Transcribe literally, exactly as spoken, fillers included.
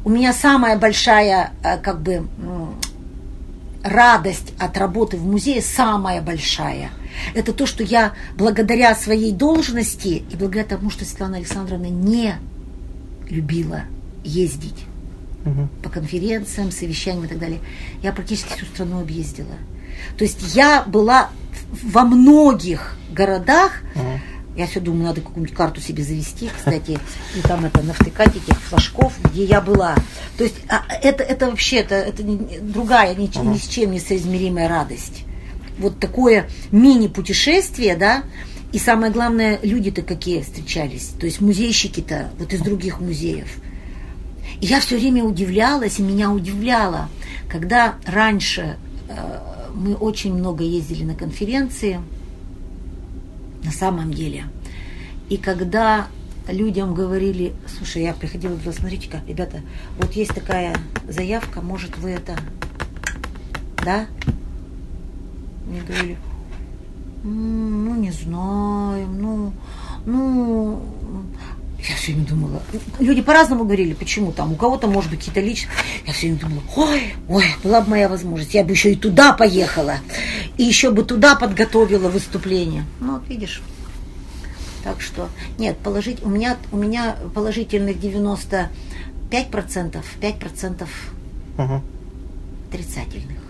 у меня самая большая, как бы, радость от работы в музее, самая большая. Это то, что я благодаря своей должности и благодаря тому, что Светлана Александровна не любила ездить угу. по конференциям, совещаниям и так далее, я практически всю страну объездила. То есть я была во многих городах. Угу. Я все думаю, надо какую-нибудь карту себе завести, кстати, и там это навтыкать этих флажков, где я была. То есть это, это вообще это, это другая, ни, ни с чем не соизмеримая радость. Вот такое мини-путешествие, да, и самое главное, люди-то какие встречались, то есть музейщики-то вот из других музеев. И я все время удивлялась, и меня удивляло, когда раньше э, мы очень много ездили на конференции, на самом деле. И когда людям говорили, слушай, я приходила, говорила, смотрите-ка, ребята, вот есть такая заявка, может вы это, да? Мне говорили, ну, не знаю, ну, ну, я все время думала, люди по-разному говорили, почему там, у кого-то, может быть, какие-то личные, я все время думала, ой, ой, была бы моя возможность, я бы еще и туда поехала, и еще бы туда подготовила выступление. Ну, вот видишь. Так что, нет, положить, у меня, у меня положительных девяносто пять процентов, пять процентов угу. отрицательных.